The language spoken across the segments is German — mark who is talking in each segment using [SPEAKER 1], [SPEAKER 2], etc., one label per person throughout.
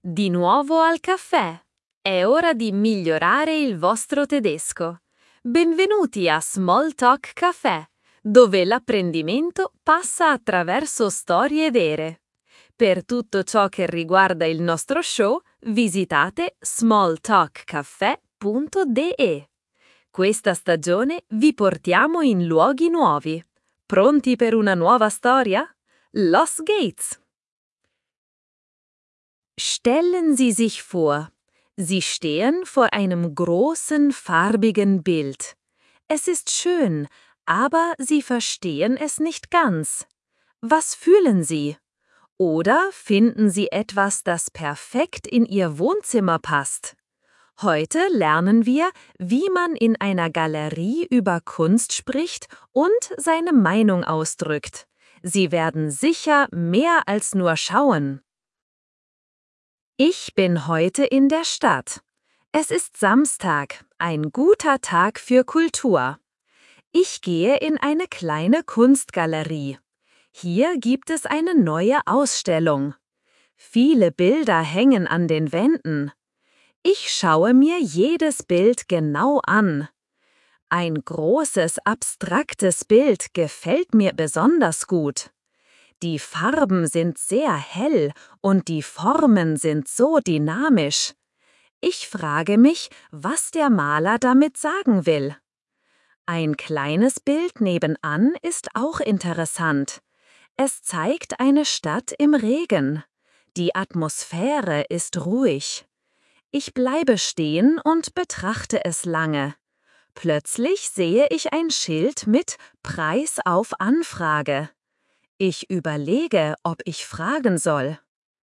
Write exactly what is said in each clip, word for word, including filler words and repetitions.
[SPEAKER 1] Di nuovo al caffè. È ora di migliorare il vostro tedesco. Benvenuti a Small Talk Café, dove l'apprendimento passa attraverso storie vere. Per tutto ciò che riguarda il nostro show, visitate small talk caffè punto d e. Questa stagione vi portiamo in luoghi nuovi. Pronti per una nuova storia? Los geht's! Stellen Sie sich vor, Sie stehen vor einem großen, farbigen Bild. Es ist schön, aber Sie verstehen es nicht ganz. Was fühlen Sie? Oder finden Sie etwas, das perfekt in Ihr Wohnzimmer passt? Heute lernen wir, wie man in einer Galerie über Kunst spricht und seine Meinung ausdrückt. Sie werden sicher mehr als nur schauen. Ich bin heute in der Stadt. Es ist Samstag, ein guter Tag für Kultur. Ich gehe in eine kleine Kunstgalerie. Hier gibt es eine neue Ausstellung. Viele Bilder hängen an den Wänden. Ich schaue mir jedes Bild genau an. Ein großes, abstraktes Bild gefällt mir besonders gut. Die Farben sind sehr hell und die Formen sind so dynamisch. Ich frage mich, was der Maler damit sagen will. Ein kleines Bild nebenan ist auch interessant. Es zeigt eine Stadt im Regen. Die Atmosphäre ist ruhig. Ich bleibe stehen und betrachte es lange. Plötzlich sehe ich ein Schild mit Preis auf Anfrage. Ich überlege, ob ich fragen soll.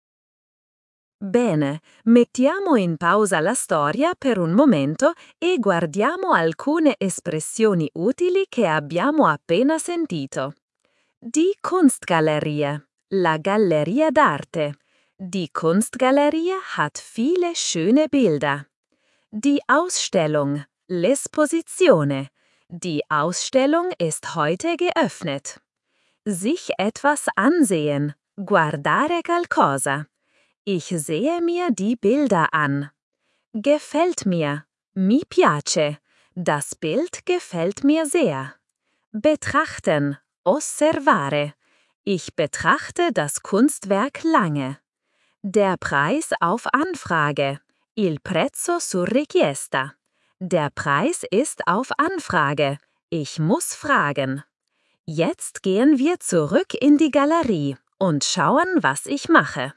[SPEAKER 1] Bene, mettiamo in pausa la storia per un momento e guardiamo alcune espressioni utili che abbiamo appena sentito. Die Kunstgalerie, la Galleria d'Arte. Die Kunstgalerie hat viele schöne Bilder. Die Ausstellung, l'Esposizione. Die Ausstellung ist heute geöffnet. Sich etwas ansehen, guardare qualcosa. Ich sehe mir die Bilder an. Gefällt mir, mi piace. Das Bild gefällt mir sehr. Betrachten, osservare. Ich betrachte das Kunstwerk lange. Der Preis auf Anfrage, il prezzo su richiesta. Der Preis ist auf Anfrage. Ich muss fragen. Jetzt gehen wir zurück in die Galerie und schauen, was ich mache.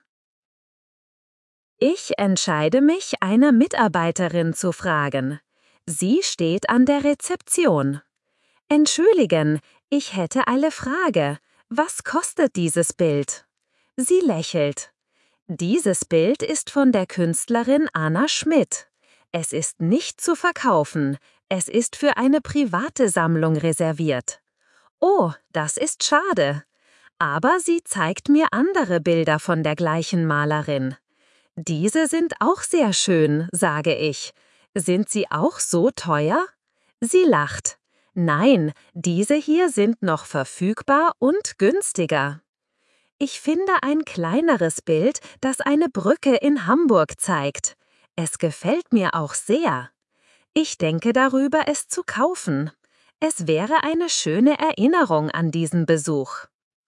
[SPEAKER 1] Ich entscheide mich, eine Mitarbeiterin zu fragen. Sie steht an der Rezeption. Entschuldigen, ich hätte eine Frage. Was kostet dieses Bild? Sie lächelt. Dieses Bild ist von der Künstlerin Anna Schmidt. Es ist nicht zu verkaufen. Es ist für eine private Sammlung reserviert. Oh, das ist schade. Aber sie zeigt mir andere Bilder von der gleichen Malerin. Diese sind auch sehr schön, sage ich. Sind sie auch so teuer? Sie lacht. Nein, diese hier sind noch verfügbar und günstiger. Ich finde ein kleineres Bild, das eine Brücke in Hamburg zeigt. Es gefällt mir auch sehr. Ich denke darüber, es zu kaufen. Es wäre eine schöne Erinnerung an diesen Besuch.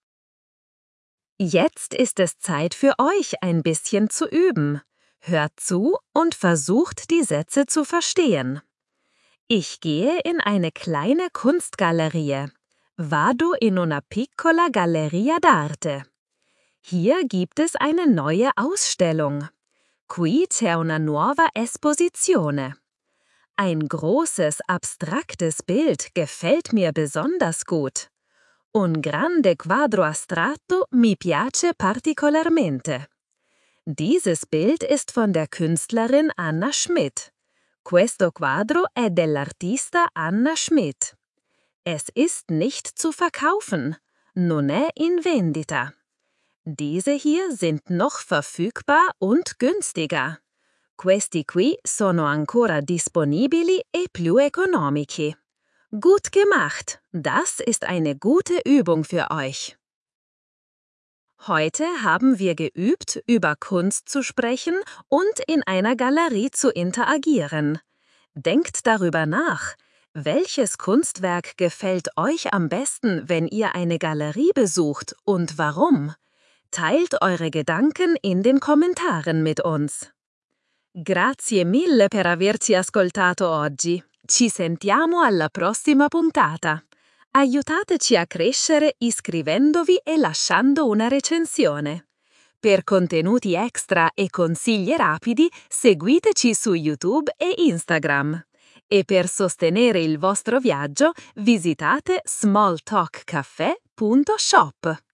[SPEAKER 1] Jetzt ist es Zeit für euch, ein bisschen zu üben. Hört zu und versucht, die Sätze zu verstehen. Ich gehe in eine kleine Kunstgalerie. Vado in una piccola galleria d'arte. Hier gibt es eine neue Ausstellung. Qui c'è una nuova esposizione. Ein großes, abstraktes Bild gefällt mir besonders gut. Un grande quadro astratto mi piace particolarmente. Dieses Bild ist von der Künstlerin Anna Schmidt. Questo quadro è dell'artista Anna Schmidt. Es ist nicht zu verkaufen. Non è in vendita. Diese hier sind noch verfügbar und günstiger. Questi qui sono ancora disponibili e più economici. Gut gemacht! Das ist eine gute Übung für euch. Heute haben wir geübt, über Kunst zu sprechen und in einer Galerie zu interagieren. Denkt darüber nach. Welches Kunstwerk gefällt euch am besten, wenn ihr eine Galerie besucht und warum? Teilt eure Gedanken in den Kommentaren mit uns. Grazie mille per averci ascoltato oggi. Ci sentiamo alla prossima puntata. Aiutateci a crescere iscrivendovi e lasciando una recensione. Per contenuti extra e consigli rapidi, seguiteci su YouTube e Instagram. E per sostenere il vostro viaggio, visitate small talk caffè punto shop.